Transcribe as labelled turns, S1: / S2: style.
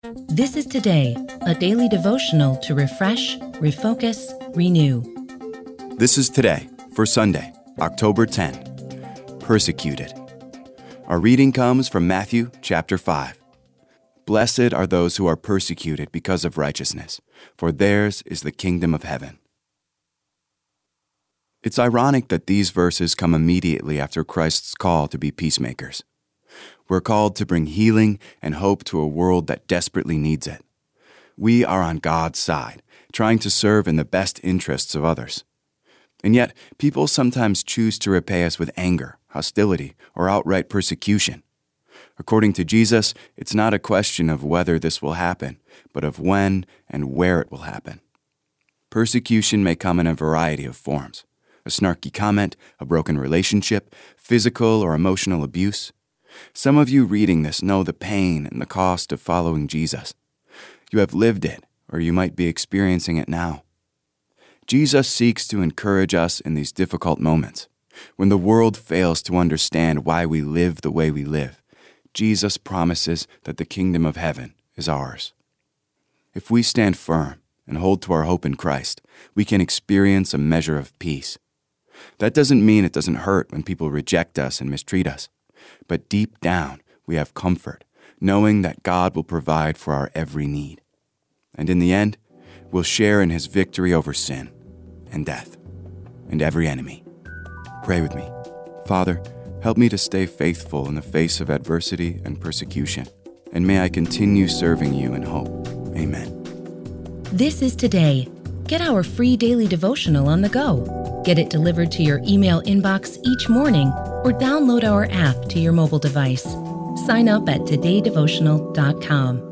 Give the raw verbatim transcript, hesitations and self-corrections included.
S1: This is Today, a daily devotional to refresh, refocus, renew.
S2: This is Today for Sunday, October tenth. Persecuted. Our reading comes from Matthew chapter five. Blessed are those who are persecuted because of righteousness, for theirs is the kingdom of heaven. It's ironic that these verses come immediately after Christ's call to be peacemakers. We're called to bring healing and hope to a world that desperately needs it. We are on God's side, trying to serve in the best interests of others. And yet, people sometimes choose to repay us with anger, hostility, or outright persecution. According to Jesus, it's not a question of whether this will happen, but of when and where it will happen. Persecution may come in a variety of forms: a snarky comment, a broken relationship, physical or emotional abuse. Some of you reading this know the pain and the cost of following Jesus. You have lived it, or you might be experiencing it now. Jesus seeks to encourage us in these difficult moments. When the world fails to understand why we live the way we live, Jesus promises that the kingdom of heaven is ours. If we stand firm and hold to our hope in Christ, we can experience a measure of peace. That doesn't mean it doesn't hurt when people reject us and mistreat us. But deep down, we have comfort, knowing that God will provide for our every need. And in the end, we'll share in his victory over sin and death and every enemy. Pray with me. Father, help me to stay faithful in the face of adversity and persecution, and may I continue serving you in hope. Amen.
S1: This is Today. Get our free daily devotional on the go. Get it delivered to your email inbox each morning, or download our app to your mobile device. Sign up at today devotional dot com.